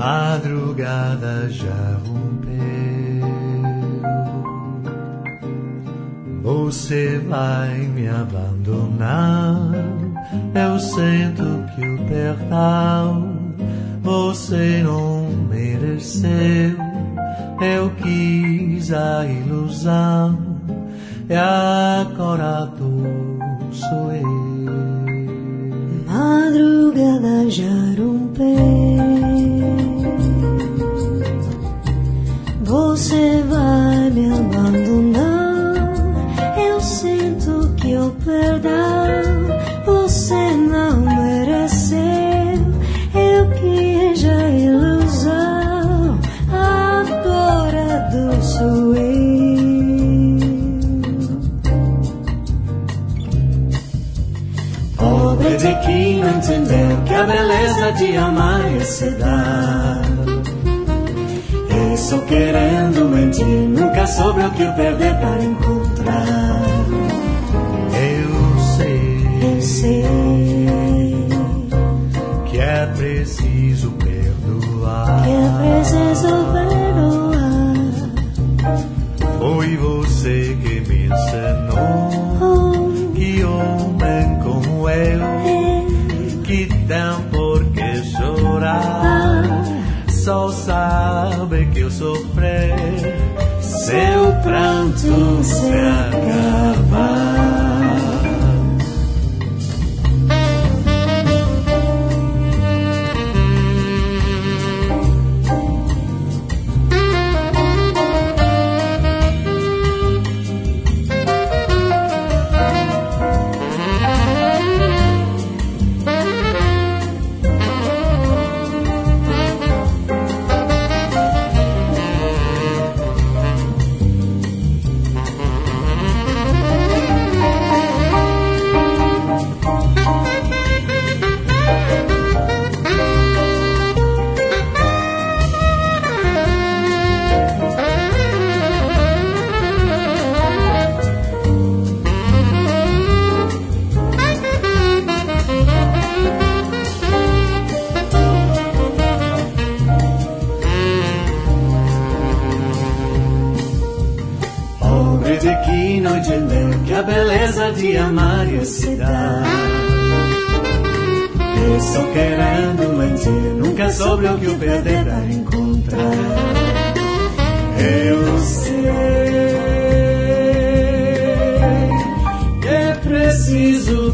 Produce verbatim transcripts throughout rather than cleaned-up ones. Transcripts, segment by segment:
madrugada já rompeu. Você vai me abandonar. Eu sinto que o perdão você não mereceu. Eu quis a ilusão e agora tu sou eu. Madrugada já rompeu. Você vai me abandonar. Eu sinto que o perdão você não mereceu. Eu quis a ilusão, agora do sou eu. Pobre de quem não entendeu que a beleza de amar é se dar. E só querendo mentir, nunca soube o que eu perder para encontrar. Eu sei, Eu sei que é preciso perdoar. que é preciso perdoar. Foi você que me ensinou Oh, que homem como eu, é, que tem por que chorar, ah, só sabe que eu sofrer, seu pranto se acabar. De que não entendeu que a beleza de amar é se dar. E só querendo mentir, nunca soube o que o perder para encontrar. Eu sei que é preciso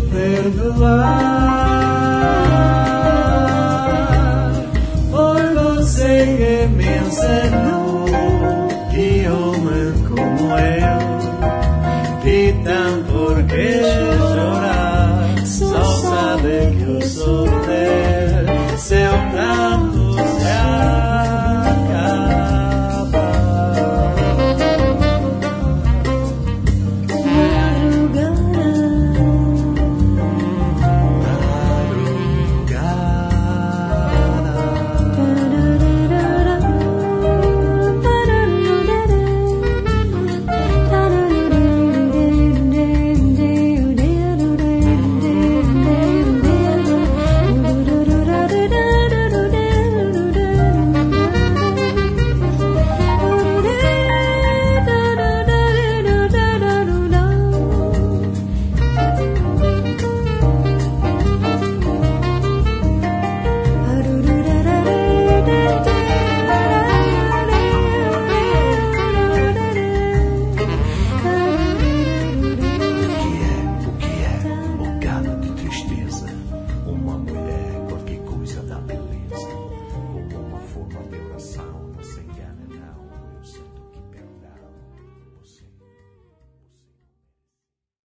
perdoar. Foi você que me ensinou